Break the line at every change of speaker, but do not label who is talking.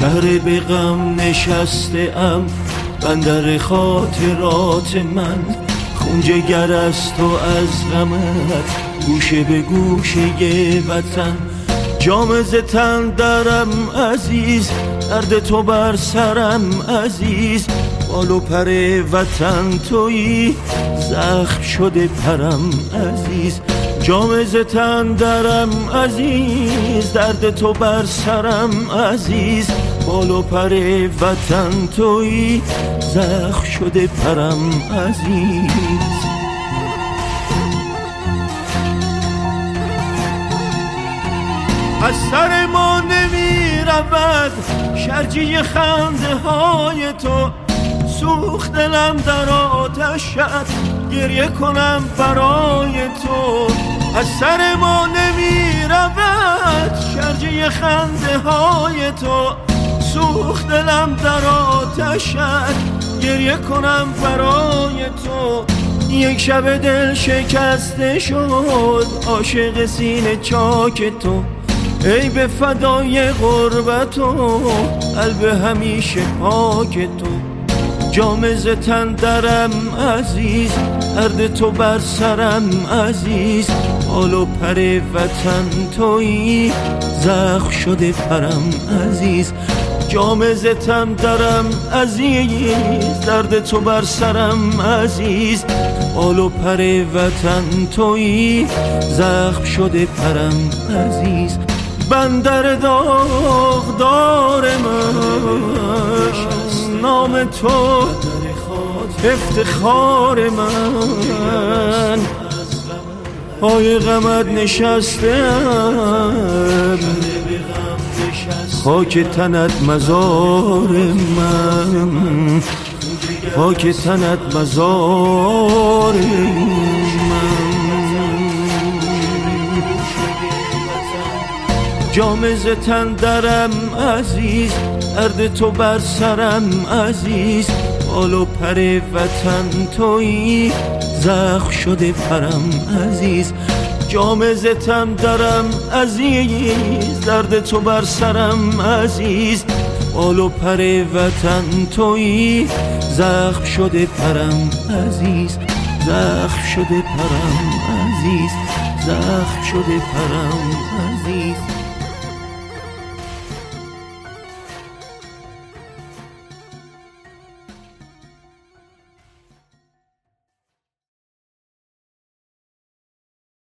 شهر به غم نشسته ام بندر خاطرات من، خون جگر است و از غمت گوشه به گوشه وطن. جام ز تن درم عزیز، درد تو بر سرم عزیز، بال و پر وطن تویی، زخم شده پرم عزیز. جام ز تن درم عزیز، درد تو بر سرم عزیز، بال و پر وطن تویی، زخم شده پرم عزیز. از سر ما نمی رود شرجی خنده های تو، سوخت دلم در آتشت گریه کنم برای تو. از سر ما نمی رود شرجی خنده های تو، سوخت دلم در آتشت گریه کنم برای تو. یک شب دل شکسته شد عاشق سینه چاک تو، ای به فدای غربت و قلب همیشه پاک تو. جام ز تن درم عزیز، درد تو بر سرم عزیز، بال و پر وطن تویی، زخم شده پرم عزیز. جام ز تن درم عزیز، درد تو بر سرم عزیز، بال و پر وطن تویی، زخم شده پرم عزیز. بندر داغدار من، نام تو افتخار من، پای غمت نشستم، خاک تنت مزار من، خاک تنت مزار من. جام ز تن درم عزیز، درد تو بر سرم عزیز، بال و پر وطن تویی، زخم شده پرم عزیز. جام ز تن درم عزیز، درد تو بر سرم عزیز، بال و پر وطن تویی، زخم شده پرم عزیز، زخم شده پرم عزیز، زخم شده پرم عزیز.